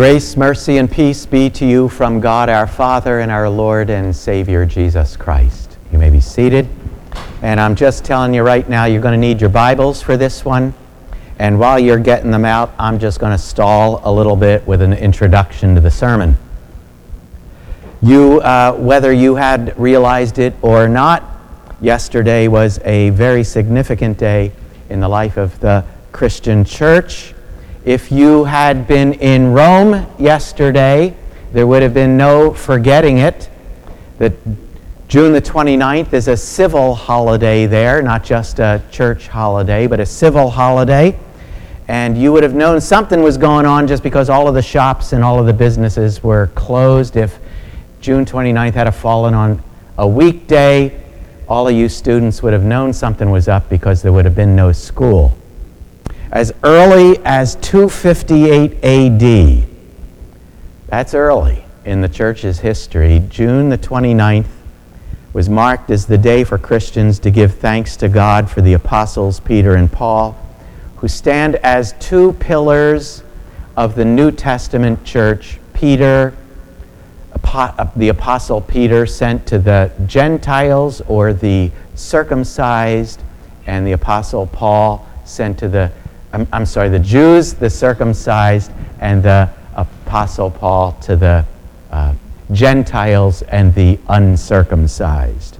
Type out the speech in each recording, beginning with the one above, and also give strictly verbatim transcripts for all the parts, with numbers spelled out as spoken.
Grace, mercy, and peace be to you from God our Father and our Lord and Savior Jesus Christ. You may be seated. And I'm just telling you right now, you're going to need your Bibles for this one. And while you're getting them out, I'm just going to stall a little bit with an introduction to the sermon. You, uh, whether you had realized it or not, yesterday was a very significant day in the life of the Christian church. If you had been in Rome yesterday, there would have been no forgetting it. That June the twenty-ninth is a civil holiday there, not just a church holiday, but a civil holiday. And you would have known something was going on just because all of the shops and all of the businesses were closed. If June twenty-ninth had fallen on a weekday, all of you students would have known something was up because there would have been no school. As early as two fifty-eight A D, that's early in the church's history, June the twenty-ninth was marked as the day for Christians to give thanks to God for the apostles Peter and Paul, who stand as two pillars of the New Testament church. Peter, the apostle Peter, sent to the Gentiles or the circumcised, and the apostle Paul sent to the I'm, I'm sorry, the Jews, the circumcised, and the Apostle Paul to the uh, Gentiles and the uncircumcised.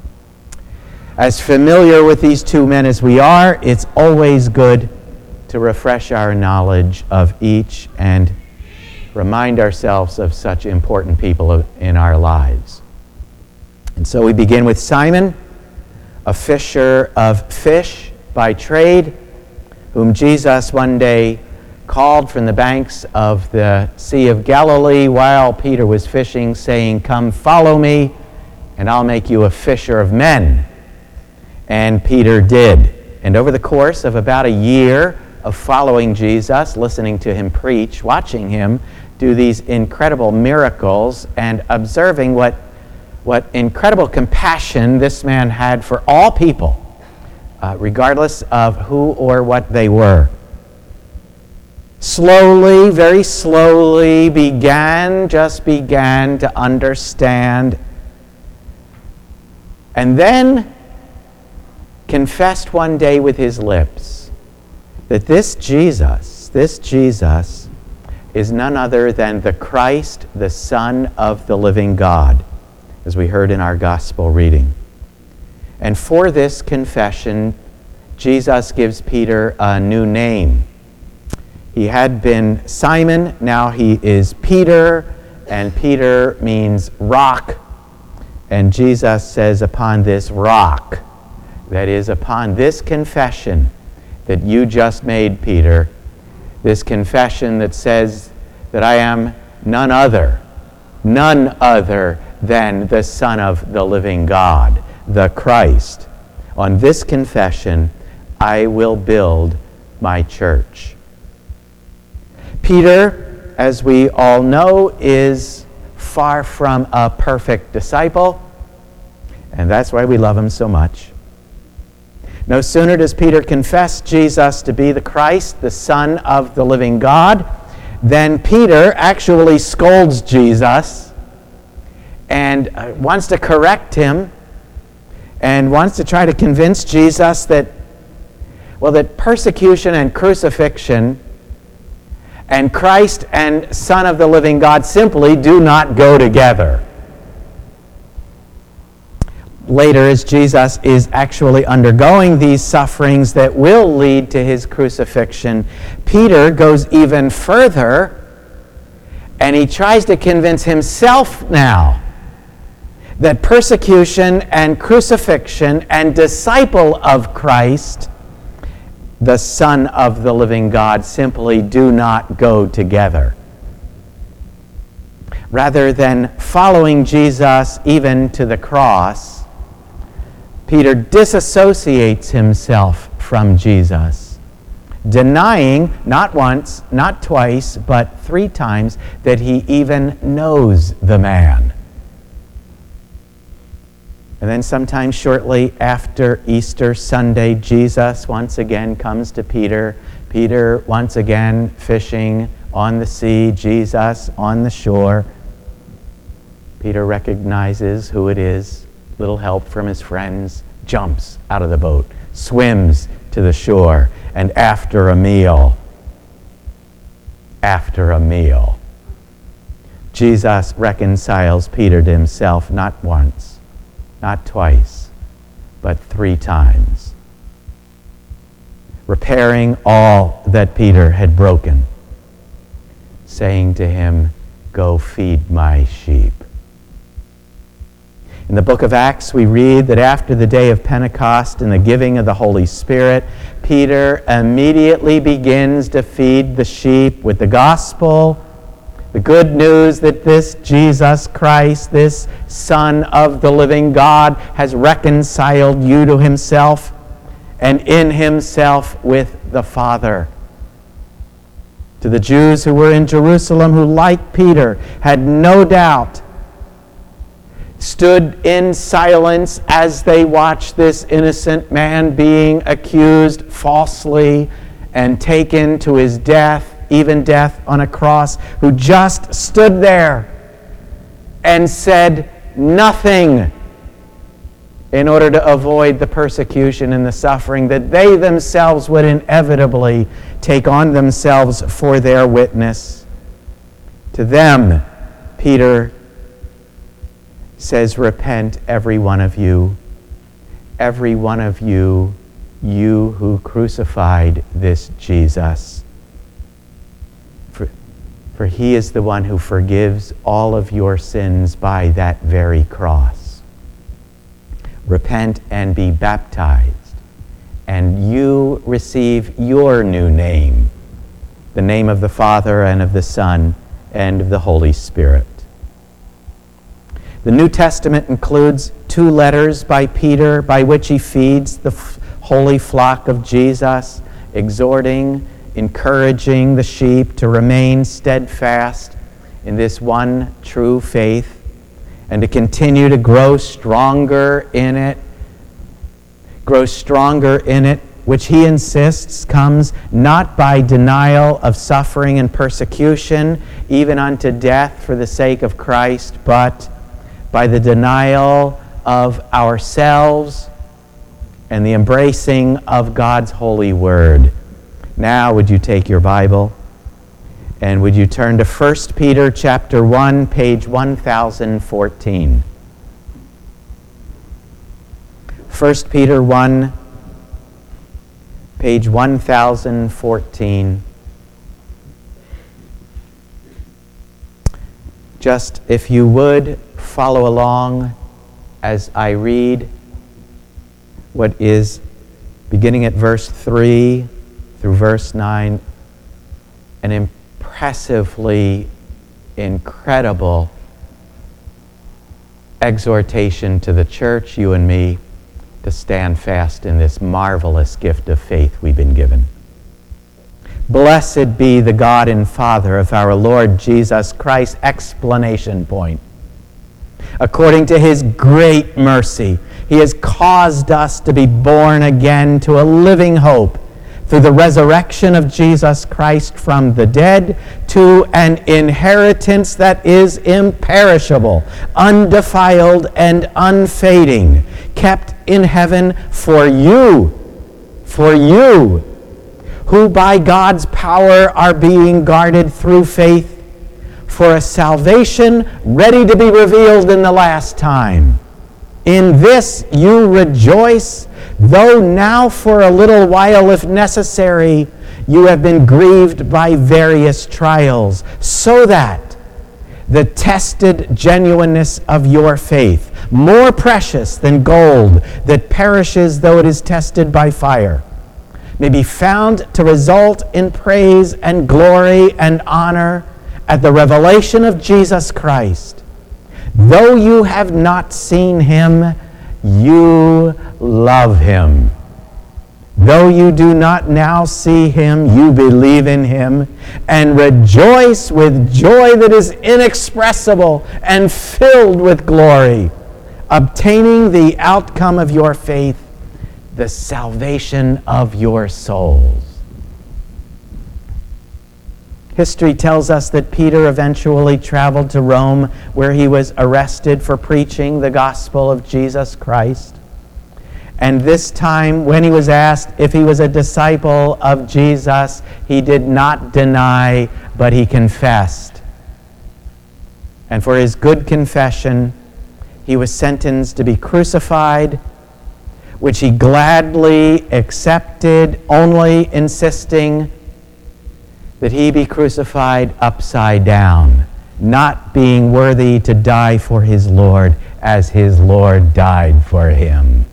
As familiar with these two men as we are, it's always good to refresh our knowledge of each and remind ourselves of such important people in our lives. And so we begin with Simon, a fisher of fish by trade, whom Jesus one day called from the banks of the Sea of Galilee while Peter was fishing, saying, "Come, follow me, and I'll make you a fisher of men." And Peter did. And over the course of about a year of following Jesus, listening to him preach, watching him do these incredible miracles, and observing what, what incredible compassion this man had for all people, Uh, regardless of who or what they were. Slowly, very slowly, began, just began to understand, and then confessed one day with his lips that this Jesus, this Jesus is none other than the Christ, the Son of the living God, as we heard in our gospel reading. And for this confession, Jesus gives Peter a new name. He had been Simon, now he is Peter, and Peter means rock. And Jesus says, upon this rock, that is, upon this confession that you just made, Peter, this confession that says that I am none other, none other than the Son of the living God, the Christ. On this confession, I will build my church. Peter, as we all know, is far from a perfect disciple, and that's why we love him so much. No sooner does Peter confess Jesus to be the Christ, the Son of the living God, than Peter actually scolds Jesus and uh, wants to correct him, and wants to try to convince Jesus that, well, that persecution and crucifixion and Christ and Son of the living God simply do not go together. Later, as Jesus is actually undergoing these sufferings that will lead to his crucifixion, Peter goes even further, and he tries to convince himself now that persecution and crucifixion and disciple of Christ, the Son of the living God, simply do not go together. Rather than following Jesus even to the cross, Peter disassociates himself from Jesus, denying not once, not twice, but three times that he even knows the man. And then sometime shortly after Easter Sunday, Jesus once again comes to Peter. Peter, once again fishing, on the sea, Jesus on the shore. Peter recognizes who it is, little help from his friends, jumps out of the boat, swims to the shore, and after a meal, after a meal, Jesus reconciles Peter to himself not once, not twice, but three times, repairing all that Peter had broken, saying to him, "Go feed my sheep." In the book of Acts, we read that after the day of Pentecost and the giving of the Holy Spirit, Peter immediately begins to feed the sheep with the gospel, the good news that this Jesus Christ, this Son of the living God, has reconciled you to himself and in himself with the Father. To the Jews who were in Jerusalem, who, like Peter, had no doubt, stood in silence as they watched this innocent man being accused falsely and taken to his death, even death on a cross, who just stood there and said nothing in order to avoid the persecution and the suffering that they themselves would inevitably take on themselves for their witness. To them, Peter says, "Repent, every one of you, every one of you, you who crucified this Jesus. For, for he is the one who forgives all of your sins by that very cross. Repent and be baptized, and you receive your new name, the name of the Father and of the Son and of the Holy Spirit." The New Testament includes two letters by Peter by which he feeds the f- holy flock of Jesus, exhorting, encouraging the sheep to remain steadfast in this one true faith and to continue to grow stronger in it, grow stronger in it, which he insists comes not by denial of suffering and persecution, even unto death for the sake of Christ, but by the denial of ourselves and the embracing of God's holy word. Now, would you take your Bible and would you turn to First Peter chapter one, page one thousand fourteen. First Peter one, page one thousand fourteen. Just, if you would, follow along as I read what is beginning at verse three through verse nine, an impressively incredible exhortation to the church, you and me, to stand fast in this marvelous gift of faith we've been given. Blessed be the God and Father of our Lord Jesus Christ. Explanation point. According to his great mercy, he has caused us to be born again to a living hope through the resurrection of Jesus Christ from the dead, to an inheritance that is imperishable, undefiled, and unfading, kept in heaven for you, for you, who by God's power are being guarded through faith for a salvation ready to be revealed in the last time. In this you rejoice, though now for a little while, if necessary, you have been grieved by various trials, so that the tested genuineness of your faith, more precious than gold that perishes though it is tested by fire, may be found to result in praise and glory and honor at the revelation of Jesus Christ. Though you have not seen him, you love him. Though you do not now see him, you believe in him and rejoice with joy that is inexpressible and filled with glory, obtaining the outcome of your faith, the salvation of your souls. History tells us that Peter eventually traveled to Rome, where he was arrested for preaching the gospel of Jesus Christ. And this time, when he was asked if he was a disciple of Jesus, he did not deny, but he confessed. And for his good confession, he was sentenced to be crucified, which he gladly accepted, only insisting that he be crucified upside down, not being worthy to die for his Lord as his Lord died for him.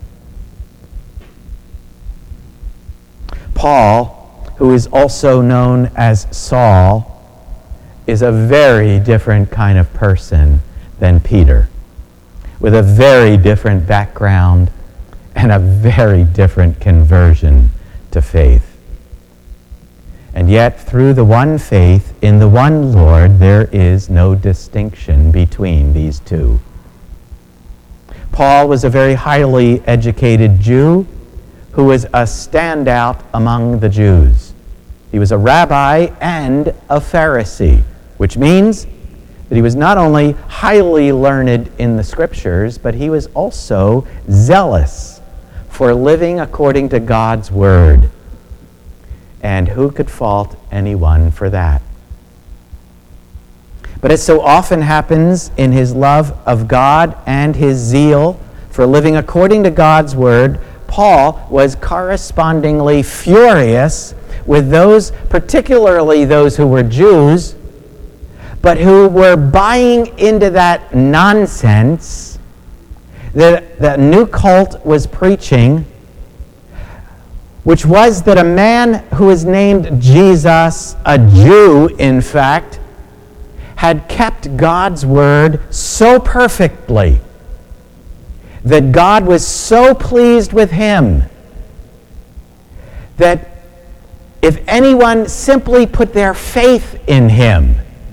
Paul, who is also known as Saul, is a very different kind of person than Peter, with a very different background and a very different conversion to faith. And yet, through the one faith in the one Lord, there is no distinction between these two. Paul was a very highly educated Jew who was a standout among the Jews. He was a rabbi and a Pharisee, which means that he was not only highly learned in the Scriptures, but he was also zealous for living according to God's Word. And who could fault anyone for that? But as so often happens in his love of God and his zeal for living according to God's Word, Paul was correspondingly furious with those, particularly those who were Jews, but who were buying into that nonsense that the new cult was preaching, which was that a man who is named Jesus, a Jew in fact, had kept God's Word so perfectly that God was so pleased with him that if anyone simply put their faith in him,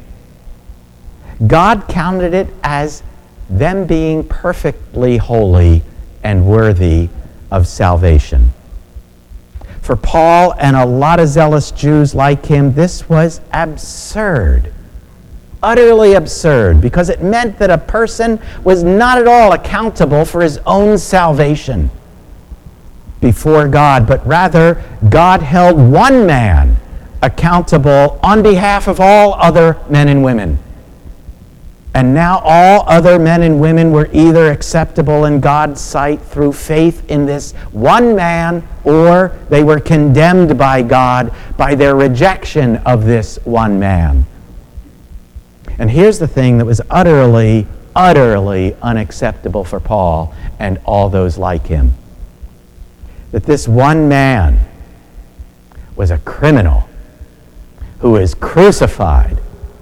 God counted it as them being perfectly holy and worthy of salvation. For Paul and a lot of zealous Jews like him, this was absurd, utterly absurd, because it meant that a person was not at all accountable for his own salvation before God, but rather God held one man accountable on behalf of all other men and women. And now all other men and women were either acceptable in God's sight through faith in this one man, or they were condemned by God by their rejection of this one man. And here's the thing that was utterly, utterly unacceptable for Paul and all those like him. That this one man was a criminal who was crucified.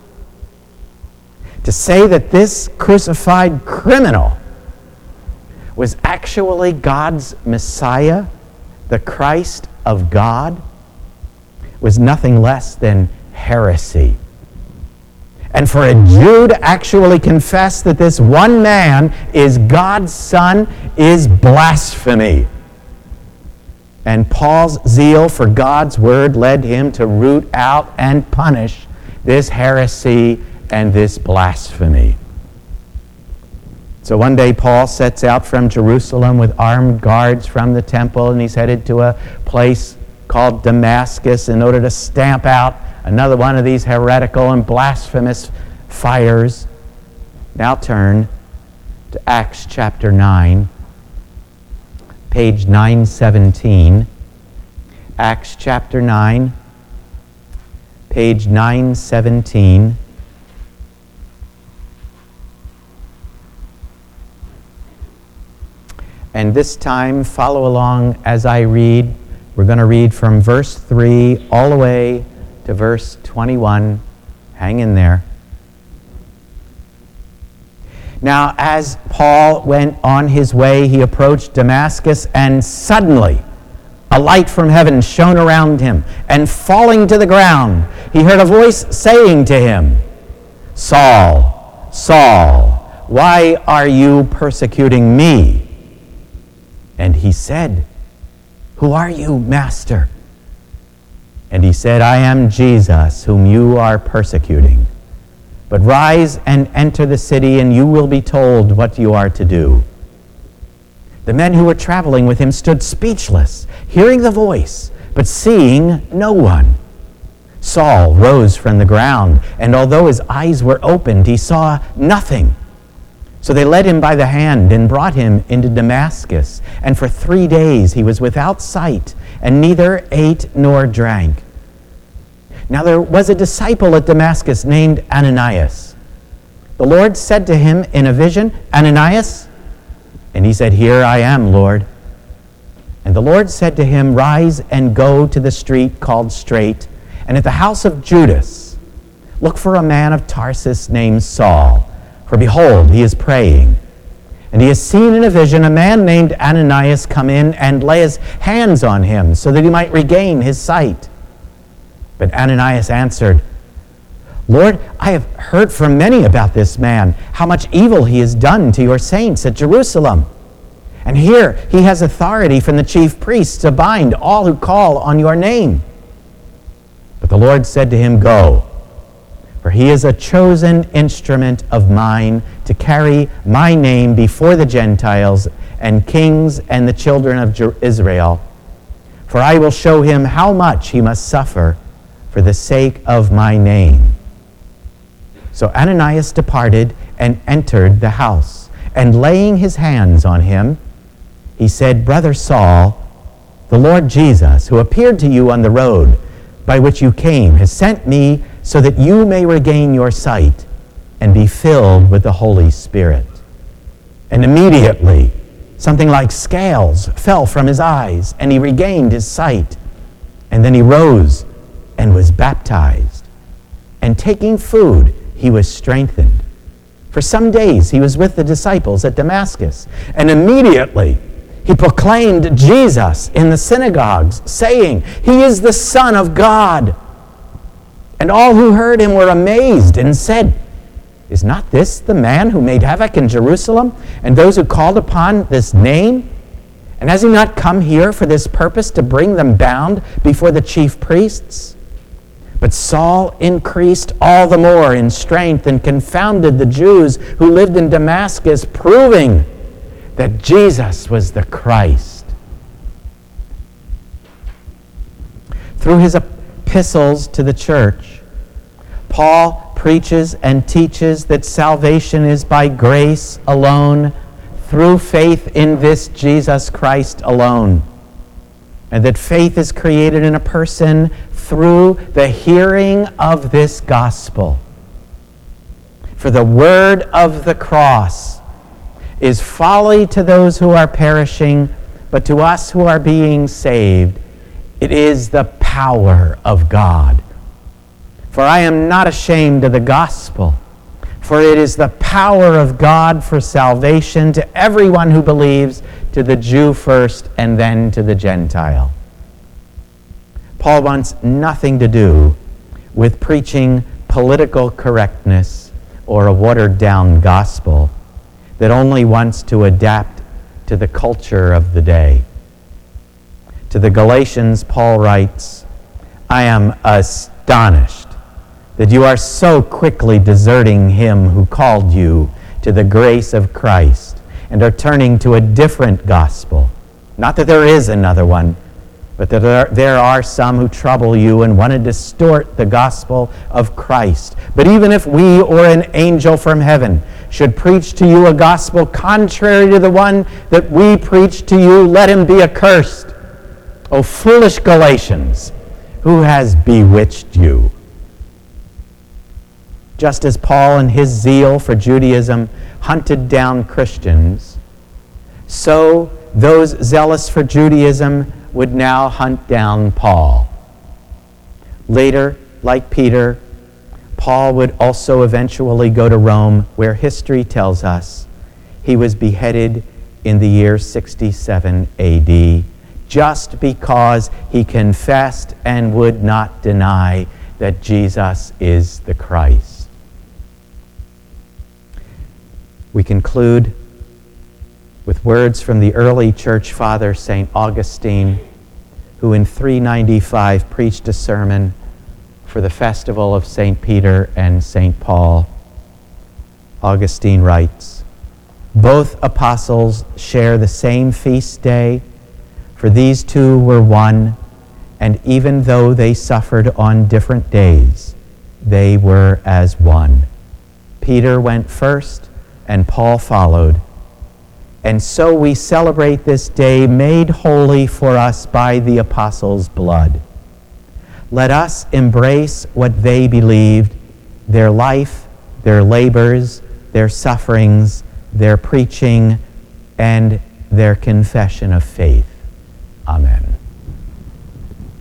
To say that this crucified criminal was actually God's Messiah, the Christ of God, was nothing less than heresy. And for a Jew to actually confess that this one man is God's Son is blasphemy. And Paul's zeal for God's Word led him to root out and punish this heresy and this blasphemy. So one day Paul sets out from Jerusalem with armed guards from the temple, and he's headed to a place called Damascus in order to stamp out another one of these heretical and blasphemous fires. Now turn to Acts chapter nine, page nine seventeen. Acts chapter nine, page nine seventeen. And this time, follow along as I read. We're going to read from verse three all the way to verse twenty-one. Hang in there. Now, as Paul went on his way, he approached Damascus, and suddenly a light from heaven shone around him, and falling to the ground, he heard a voice saying to him, "Saul, Saul, why are you persecuting me?" And he said, "Who are you, Master?" And he said, I am Jesus, whom you are persecuting. But rise and enter the city, and you will be told what you are to do. The men who were traveling with him stood speechless, hearing the voice, but seeing no one. Saul rose from the ground, and although his eyes were opened, he saw nothing. So they led him by the hand and brought him into Damascus. And for three days he was without sight, and neither ate nor drank. Now there was a disciple at Damascus named Ananias. The Lord said to him in a vision, Ananias? And he said, Here I am, Lord. And the Lord said to him, Rise and go to the street called Straight, and at the house of Judas, look for a man of Tarsus named Saul. For behold, he is praying. And he has seen in a vision a man named Ananias come in and lay his hands on him so that he might regain his sight. But Ananias answered, Lord, I have heard from many about this man, how much evil he has done to your saints at Jerusalem. And here he has authority from the chief priests to bind all who call on your name. But the Lord said to him, Go, for he is a chosen instrument of mine to carry my name before the Gentiles and kings and the children of Israel. For I will show him how much he must suffer for the sake of my name. So Ananias departed and entered the house, and laying his hands on him, he said, Brother Saul, the Lord Jesus, who appeared to you on the road by which you came, has sent me so that you may regain your sight and be filled with the Holy Spirit. And immediately something like scales fell from his eyes, and he regained his sight. And then he rose and was baptized. And taking food, he was strengthened. For some days he was with the disciples at Damascus, and immediately he proclaimed Jesus in the synagogues, saying, He is the Son of God. And all who heard him were amazed and said, Is not this the man who made havoc in Jerusalem and those who called upon this name? And has he not come here for this purpose, to bring them bound before the chief priests? But Saul increased all the more in strength and confounded the Jews who lived in Damascus, proving that Jesus was the Christ. Through his epistles to the church, Paul preaches and teaches that salvation is by grace alone, through faith in this Jesus Christ alone, and that faith is created in a person through the hearing of this gospel. For the word of the cross is folly to those who are perishing, but to us who are being saved, it is the power of God. For I am not ashamed of the gospel, for it is the power of God for salvation to everyone who believes, to the Jew first and then to the Gentile. Paul wants nothing to do with preaching political correctness or a watered-down gospel that only wants to adapt to the culture of the day. To the Galatians, Paul writes, I am astonished that you are so quickly deserting him who called you to the grace of Christ and are turning to a different gospel. Not that there is another one, but that there, there are some who trouble you and want to distort the gospel of Christ. But even if we or an angel from heaven should preach to you a gospel contrary to the one that we preach to you, let him be accursed. O foolish Galatians, who has bewitched you? Just as Paul in his zeal for Judaism hunted down Christians, so those zealous for Judaism would now hunt down Paul. Later, like Peter, Paul would also eventually go to Rome, where history tells us he was beheaded in the year sixty-seven A D, just because he confessed and would not deny that Jesus is the Christ. We conclude with words from the early church father, Saint Augustine, who in three ninety-five preached a sermon for the festival of Saint Peter and Saint Paul. Augustine writes, "Both apostles share the same feast day, for these two were one, and even though they suffered on different days, they were as one. Peter went first, and Paul followed. And so we celebrate this day made holy for us by the apostles' blood. Let us embrace what they believed, their life, their labors, their sufferings, their preaching, and their confession of faith." Amen.